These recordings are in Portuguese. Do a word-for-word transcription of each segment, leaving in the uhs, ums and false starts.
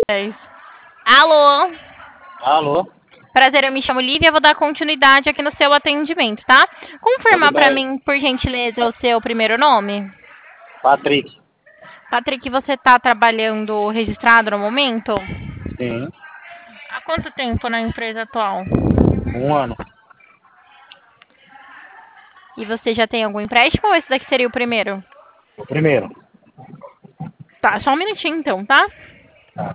dez. Alô? Alô? Prazer, eu me chamo Lívia, vou dar continuidade aqui no seu atendimento, tá? Confirma Tudo pra bem? mim, por gentileza, o seu primeiro nome. Patrick. Patrick, você tá trabalhando registrado no momento? Sim. Há quanto tempo na empresa atual? Um ano. E você já tem algum empréstimo ou esse daqui seria o primeiro? O primeiro. Tá, só um minutinho então, tá? Tá.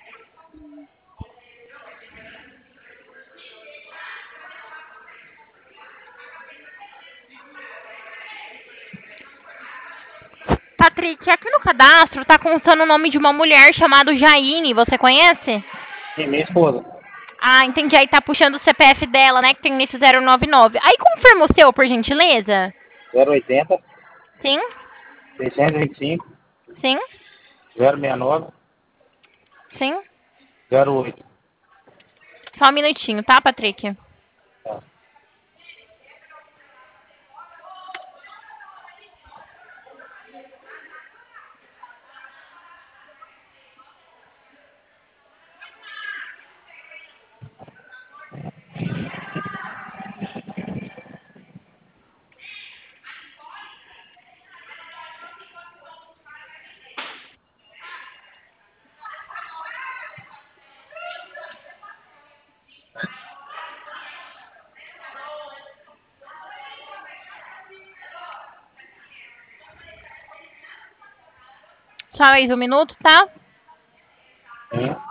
Patrick, aqui no cadastro tá constando o nome de uma mulher chamada Jaine, você conhece? Sim, minha esposa. Ah, entendi. Aí tá puxando o C P F dela, né? Que tem nesse zero nove nove. Aí confirma o seu, por gentileza. zero oitenta, Sim, seiscentos e vinte e cinco, sim, zero sessenta e nove, sim. zero oito. Só um minutinho, tá, Patrick? Tá. Só mais um minuto, tá? Sim.